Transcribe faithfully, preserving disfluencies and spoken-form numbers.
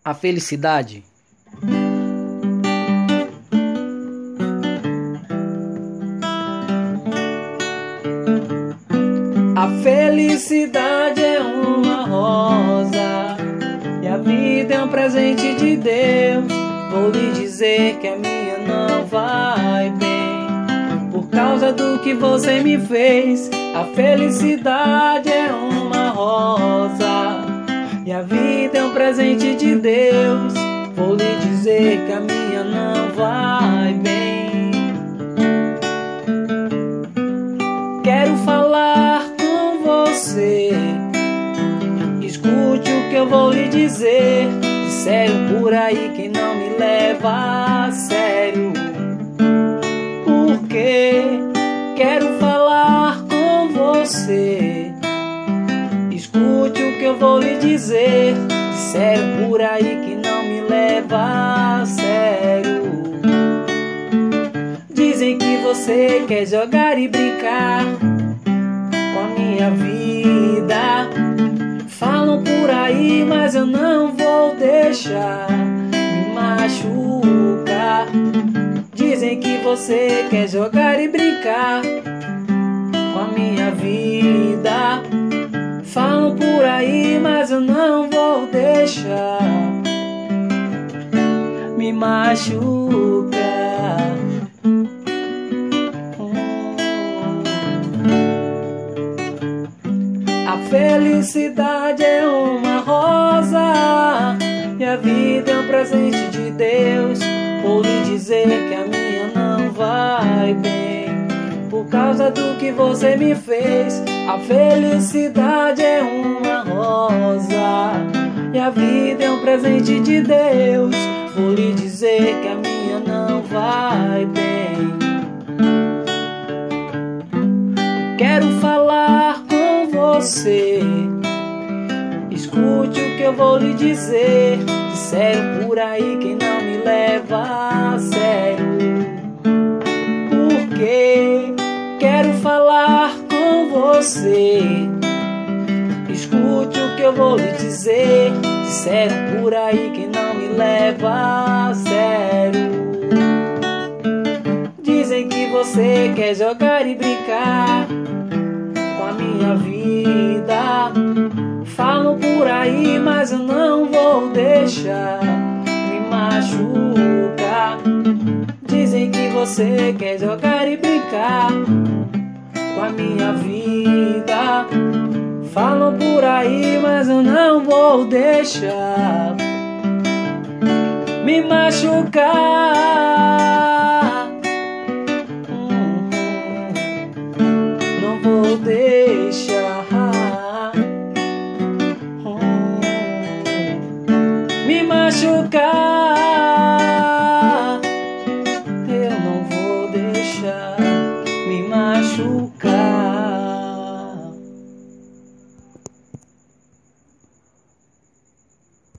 a felicidade. A felicidade é uma rosa e a vida é um presente de Deus. Vou lhe dizer que a minha não vai bem por causa do que você me fez. A felicidade é uma rosa e a vida é um presente de Deus. Vou lhe dizer que a minha não vai bem. Quero falar com você, escute o que eu vou lhe dizer. Disseram por aí que não me leva a sério. Porque quero falar com você, escute o que eu vou lhe dizer. Disseram por aí que não me leva a sério. Dizem que você quer jogar e brincar com a minha vida. Falam por aí, mas eu não vou deixar me machucar. Dizem que você quer jogar e brincar com a minha vida. Falam por aí, mas eu não vou deixar me machucar. A felicidade é uma rosa e a vida é um presente de Deus. Vou lhe dizer que a minha não vai bem por causa do que você me fez. A felicidade é uma rosa e a vida é um presente de Deus. Vou lhe dizer que a minha não vai bem. Quero falar com você, escute o que eu vou lhe dizer. Disseram por aí que não me leva a sério. Porque quero falar com você, escute o que eu vou lhe dizer. Disseram por aí que não me leva a sério. Dizem que você quer jogar e brincar com a minha vida. Falam por aí, mas eu não vou deixar me machucar. Dizem que você quer jogar e brincar com a minha vida. Falam por aí, mas eu não vou deixar me machucar. Não vou deixar me machucar. Eu não vou deixar me machucar.